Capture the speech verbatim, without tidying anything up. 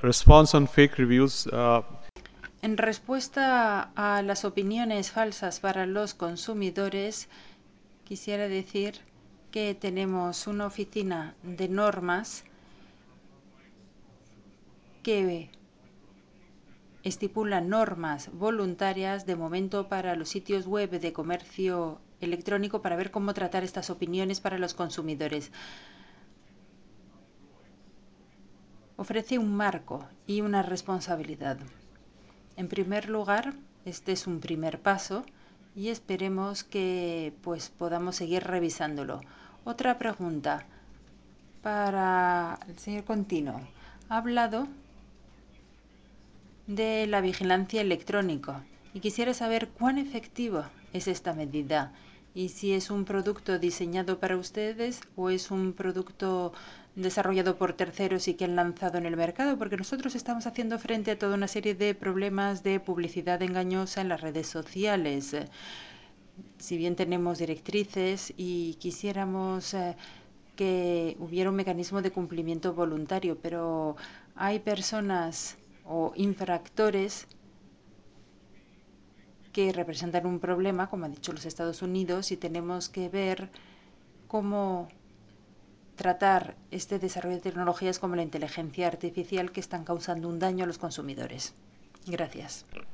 response on fake reviews, uh, En respuesta a las opiniones falsas para los consumidores, quisiera decir que tenemos una oficina de normas que estipula normas voluntarias de momento para los sitios web de comercio electrónico para ver cómo tratar estas opiniones para los consumidores. Ofrece un marco y una responsabilidad. En primer lugar, este es un primer paso y esperemos que pues, podamos seguir revisándolo. Otra pregunta para el señor Contino. Ha hablado de la vigilancia electrónica y quisiera saber cuán efectiva es esta medida y si es un producto diseñado para ustedes o es un producto desarrollado por terceros y que han lanzado en el mercado, porque nosotros estamos haciendo frente a toda una serie de problemas de publicidad engañosa en las redes sociales. Si bien tenemos directrices y quisiéramos eh, que hubiera un mecanismo de cumplimiento voluntario, pero hay personas o infractores que representan un problema, como han dicho los Estados Unidos, y tenemos que ver cómo tratar este desarrollo de tecnologías como la inteligencia artificial que están causando un daño a los consumidores. Gracias.